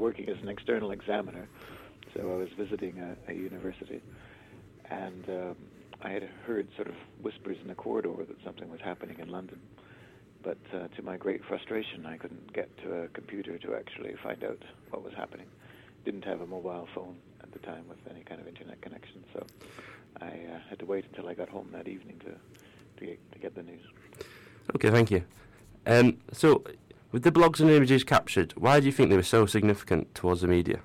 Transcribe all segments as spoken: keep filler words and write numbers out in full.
working as an external examiner, so I was visiting a, a university, and um, I had heard sort of whispers in the corridor that something was happening in London. But uh, to my great frustration, I couldn't get to a computer to actually find out what was happening. Didn't have a mobile phone at the time with any kind of internet connection, so I uh, had to wait until I got home that evening to to get, to get the news. Okay, thank you. Um, so, with the blogs and images captured, why do you think they were so significant towards the media?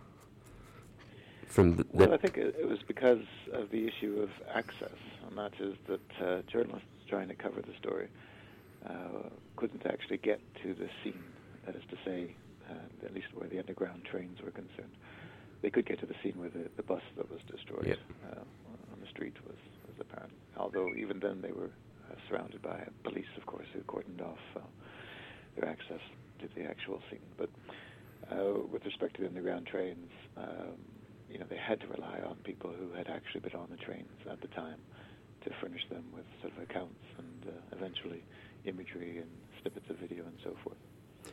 From the, the well, I think it, it was because of the issue of access, and that is that uh, journalists trying to cover the story uh, couldn't actually get to the scene. That is to say, uh, at least where the underground trains were concerned. They could get to the scene where the, the bus that was destroyed yep. uh, on the street was, was apparent. Although even then they were uh, surrounded by police, of course, who cordoned off uh, their access to the actual scene. But uh, with respect to the underground trains, um, you know, they had to rely on people who had actually been on the trains at the time to furnish them with sort of accounts and uh, eventually imagery and snippets of video and so forth.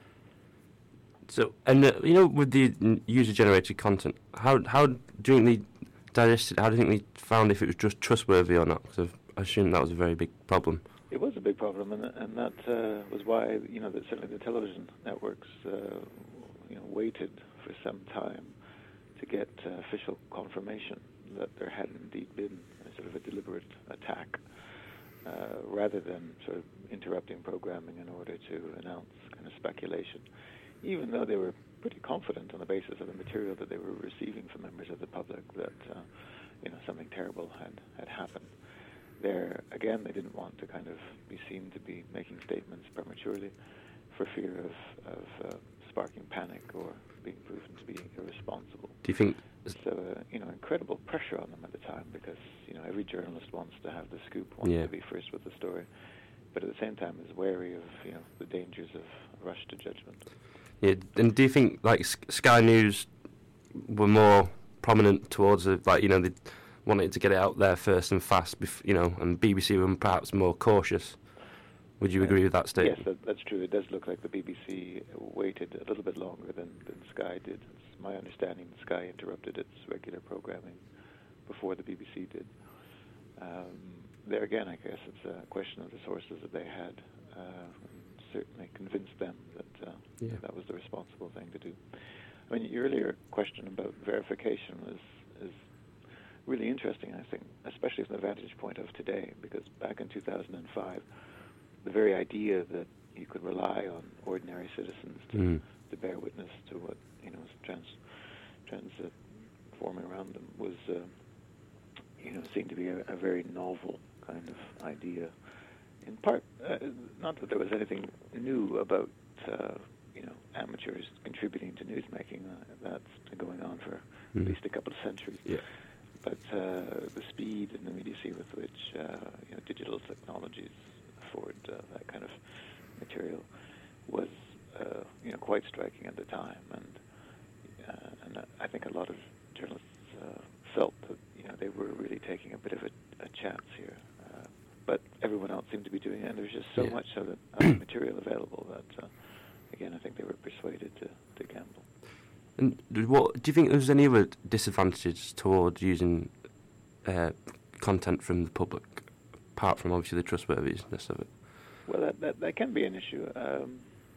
So, and uh, you know, with the user-generated content, how how do you think they digested? How do you think they found if it was just trustworthy or not? Because I assume that was a very big problem. It was a big problem, and and that uh, was why you know that certainly the television networks uh, you know waited for some time to get uh, official confirmation that there had indeed been a sort of a deliberate attack, uh, rather than sort of interrupting programming in order to announce kind of speculation. Even though they were pretty confident on the basis of the material that they were receiving from members of the public that uh, you know something terrible had, had happened. There, again, they didn't want to kind of be seen to be making statements prematurely for fear of, of uh, sparking panic or being proven to be irresponsible. Do you think... So, uh, you know, incredible pressure on them at the time because, you know, every journalist wants to have the scoop, wants yeah. to be first with the story, but at the same time is wary of, you know, the dangers of rush to judgment. Yeah, and do you think, like, Sky News were more prominent towards, a, like, you know, they wanted to get it out there first and fast, bef- you know, and B B C were perhaps more cautious? Would you uh, agree with that statement? Yes, that, that's true. It does look like the B B C waited a little bit longer than, than Sky did. It's my understanding that Sky interrupted its regular programming before the B B C did. Um, there again, I guess it's a question of the sources that they had. Uh, certainly convinced them that uh, yeah. that was the responsible thing to do. I mean, your earlier question about verification was is really interesting, I think, especially from the vantage point of today, because back in two thousand five, the very idea that you could rely on ordinary citizens to, mm. to bear witness to what you know was trans transforming around them was uh, you know seemed to be a, a very novel kind of idea. In part, uh, not that there was anything new about uh, you know amateurs contributing to newsmaking. Uh, that's been going on for mm. at least a couple of centuries. Yeah. But uh, the speed and immediacy with which uh, you know digital technologies afford uh, that kind of material was uh, you know quite striking at the time, and uh, and I think a lot of journalists uh, felt that you know they were really taking a bit of a, a chance here. But everyone else seemed to be doing it, and there was just so yeah. much of the material available that, uh, again, I think they were persuaded to, to gamble. And what do you think there's any other disadvantages toward using uh, content from the public, apart from obviously the trustworthiness of it? Well, that that, that can be an issue. Um,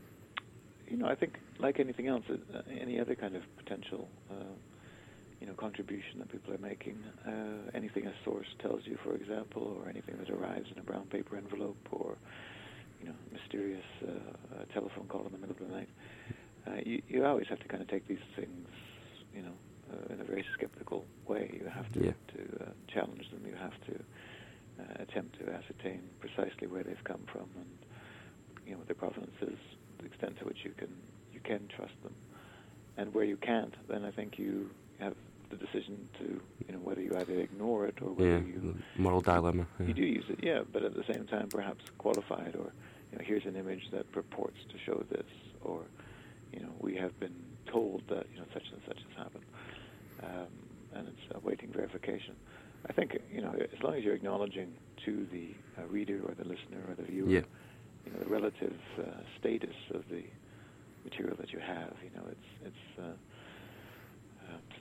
you know, I think like anything else, uh, any other kind of potential uh, you know, contribution that people are making, uh, anything a source tells you, for example, or anything that arrives in a brown paper envelope, or, you know, mysterious uh, telephone call in the middle of the night, uh, you, you always have to kind of take these things, you know, uh, in a very skeptical way. You have to, yeah. to uh, challenge them. You have to uh, attempt to ascertain precisely where they've come from and, you know, what their provenance is, the extent to which you can you can trust them. And where you can't, then I think you have the decision to, you know, whether you either ignore it or whether yeah, you... moral dilemma. Yeah. You do use it, yeah, but at the same time perhaps qualify it, or, you know, here's an image that purports to show this, or, you know, we have been told that, you know, such and such has happened, um, and it's awaiting verification. I think, you know, as long as you're acknowledging to the uh, reader or the listener or the viewer, yeah. you know, the relative uh, status of the material that you have, you know, it's, it's, uh,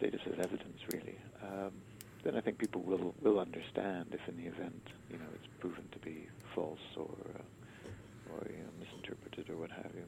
status as evidence, really, um, then I think people will will understand if in the event, you know, it's proven to be false or uh, or you know, misinterpreted or what have you.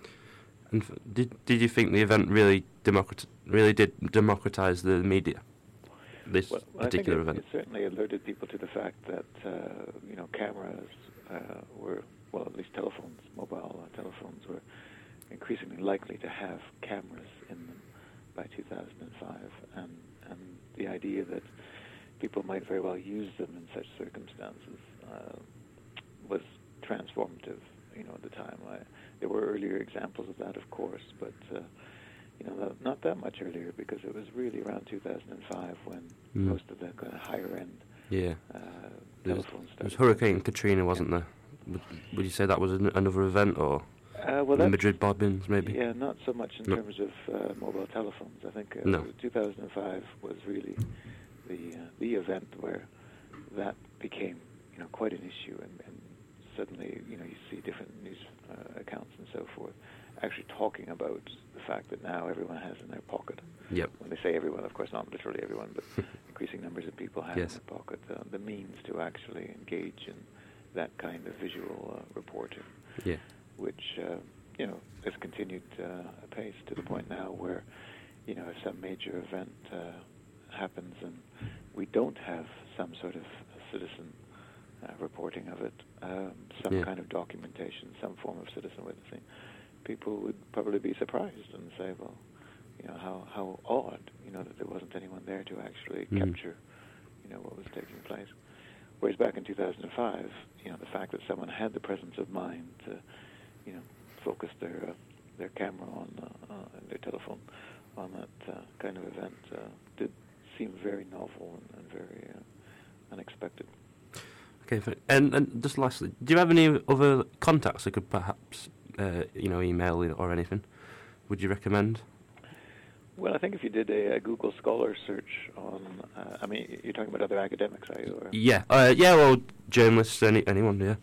And f- did did you think the event really democrat really did democratize the media? This well, well, particular I think it, event. it certainly alerted people to the fact that uh, you know, cameras uh, were, well, at least telephones, mobile uh, telephones were increasingly likely to have cameras in them by two thousand five, and and the idea that people might very well use them in such circumstances uh, was transformative, you know, at the time. I, there were earlier examples of that, of course, but uh, you know, not, not that much earlier, because it was really around two thousand five when Mm. most of the kind of higher end Yeah. uh, There was, telephones there was started. Hurricane Katrina, wasn't there? Would, would you say that was an, another event, or Uh, well, the that, Madrid bombings, maybe? yeah, not so much in No. terms of uh, mobile telephones. I think uh, No. two thousand five was really the uh, the event where that became, you know, quite an issue, and, and suddenly, you know, you see different news uh, accounts and so forth actually talking about the fact that now everyone has in their pocket. Yep. When they say everyone, of course, not literally everyone, but increasing numbers of people have Yes. in their pocket uh, the means to actually engage in that kind of visual uh, reporting, Yeah. which, uh, you know, has continued uh, apace to the point now where, you know, if some major event uh, happens and we don't have some sort of citizen uh, reporting of it, um, some Yeah. kind of documentation, some form of citizen witnessing, people would probably be surprised and say, well, you know, how, how odd, you know, that there wasn't anyone there to actually Mm. capture, you know, what was taking place. Whereas back in two thousand five, you know, the fact that someone had the presence of mind to, you know, focus their uh, their camera on uh, uh, and their telephone on that uh, kind of event uh, did seem very novel and, and very uh, unexpected. Okay, th- and and just lastly, do you have any other contacts I could perhaps, uh, you know, email or anything? Would you recommend? Well, I think if you did a, a Google Scholar search on, uh, I mean, you're talking about other academics, are you? Or? Yeah, uh, yeah, well, journalists, any anyone, yeah.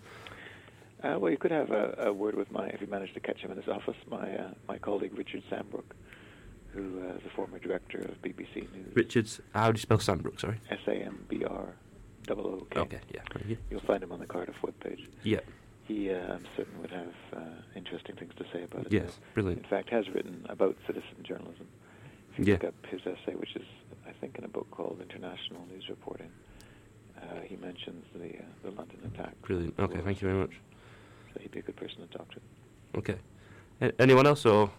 Uh, well, you could have a, a word with my, if you manage to catch him in his office, my uh, my colleague Richard Sambrook, who uh, is the former director of B B C News. Richards, how do you spell Sandbrook, sorry? S A M B R O O K. Okay, yeah, thank you. You'll find him on the Cardiff webpage. Yeah, He, uh, I'm certain, would have uh, interesting things to say about it. yes, In brilliant. fact, has written about citizen journalism. If you Yeah. look up his essay, which is, I think, in a book called International News Reporting, uh, he mentions the uh, the London attack. Brilliant, okay, thank you very much. So he'd be a good person to talk to. Okay. A- anyone else, or?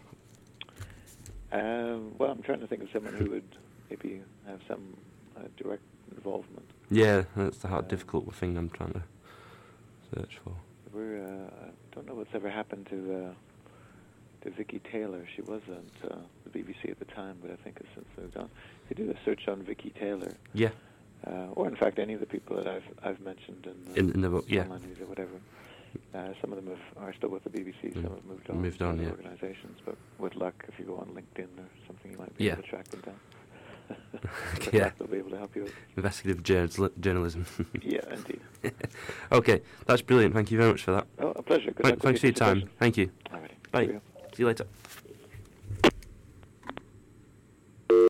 Um, well, I'm trying to think of someone who would maybe have some uh, direct involvement. Yeah, that's the hard, Um, difficult thing I'm trying to search for. We're, uh, I don't know what's ever happened to uh, to Vicky Taylor. She was at uh, the B B C at the time, but I think has since moved on. If you do a search on Vicky Taylor, Yeah, uh, or in fact any of the people that I've I've mentioned in, uh, in, in the book, yeah. online news or whatever, uh, some of them have, are still with the B B C, Mm, some have moved on moved to on, other yeah. organisations. But with luck, if you go on LinkedIn or something, you might be Yeah. able to track them down. With Yeah. luck, they'll be able to help you out. Investigative journal- journalism. Yeah, indeed. Okay, that's brilliant. Thank you very much for that. Oh, a pleasure. Good Right, luck with thanks for your time. dissertation. Thank you. All righty. Bye. Cheerio. See you later.